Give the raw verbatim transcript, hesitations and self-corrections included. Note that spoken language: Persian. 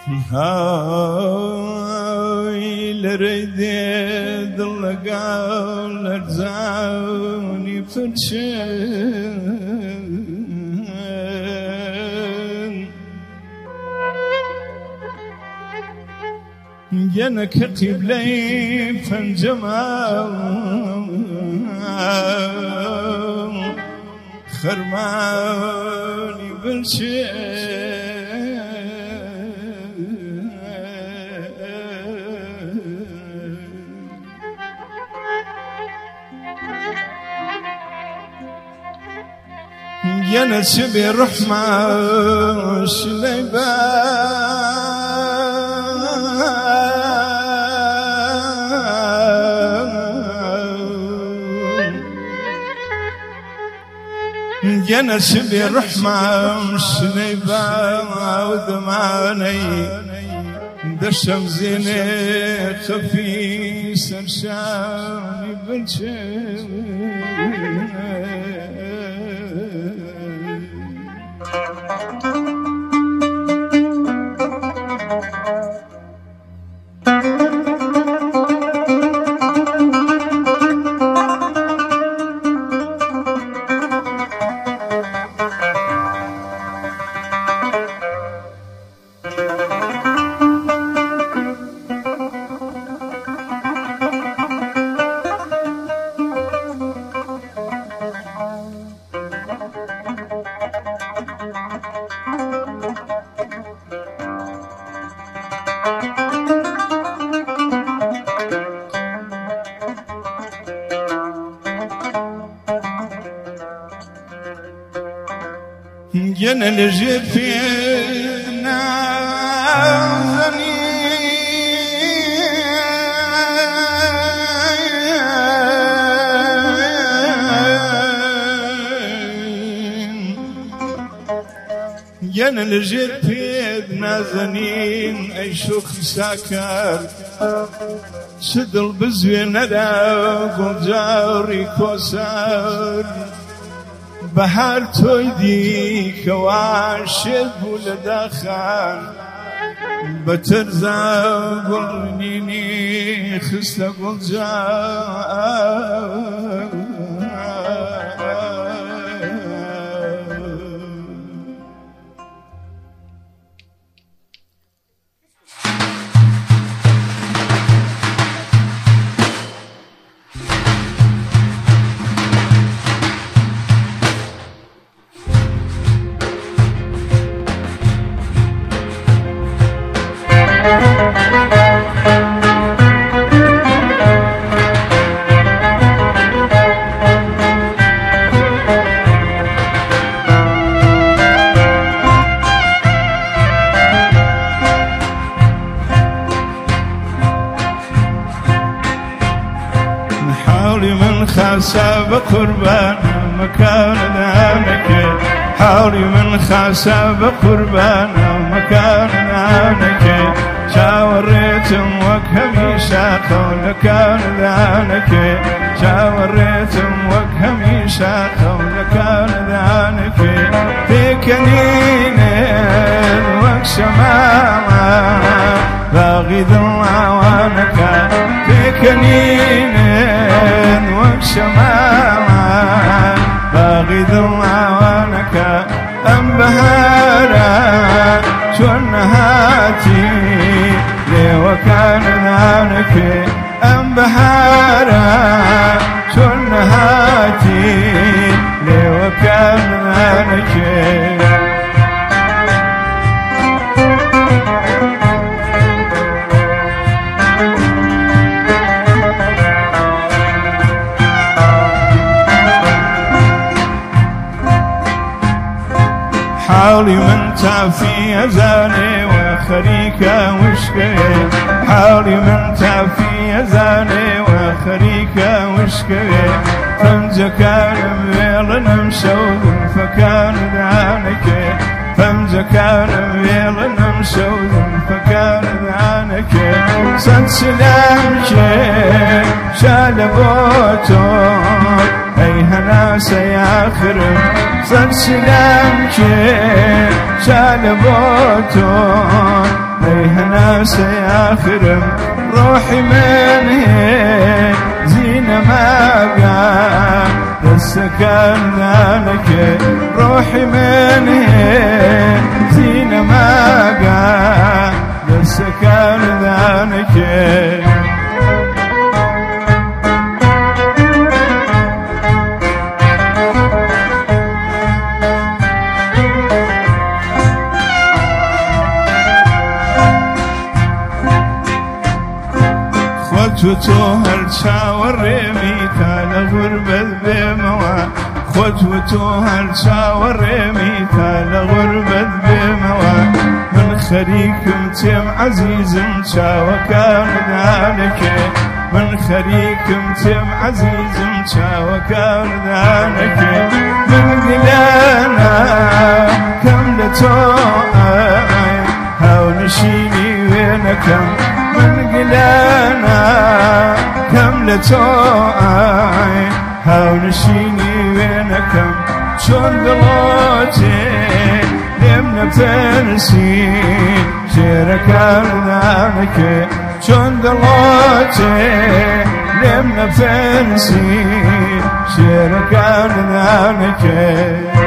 هاي لريدي ضلقا لرزاوني فرشان ينك قبلي فانجمال خرماني بالشان يا نسبي الرحمة شليبان يا نسبي الرحمة شليبان ودماني دشم زيني خفي سرشاني بنشان ين الجفين ين الجفين نازنين اي شوخ ساكر شد البزوين لا قل جاري كوسار بهار تويدي كواشب ولدخان بترزا قرنيني خست قل جار حاولي من خاسة بقربان مكان ذانك حاولي من خاسة بقربان مكان ذانك شاوريتم وكهمي شاقوا لكان ذانك شاوريتم وكهمي شاقوا لكان ذانك في كنين وكشمامة باغي ذوانك في كنين وكشمامة باغي ذوانك أم بهارا شون هاتي لي وكان ذانك أم بهارا شون هاتي لي وكان ذانك حاولي من تعفي أزاني وخريكا وشكري حاولي من تعفي أزاني وخريكا وشكري فمزكان بيلنا مشود فكان ذانك فمزكان بيلنا مشود فكان ذانك صد سلامك شالبوتو أي هنا سياخرم صد سلامك شالبوتو أي سياخرم روحي من هي زين ما قال السكن ذلك روحي من هي زين ما قال السكن ذلك خوتوتو هالشاور ميتال غربت بموا خوتوتو هالشاور ميتال غربت بموا من خريكم تم عزيزم شاوى كان ذلك من خريكم تم عزيزم شاوى كان ذلك من قلانا كم لتوعي هاو نشيني وينكم من قلانا كم لتوعي هاو نشيني وينكم شون ضلوتي لمنا بتنسين شركة ذلك شون ضلوتي لمنا بتنسين شركة ذلك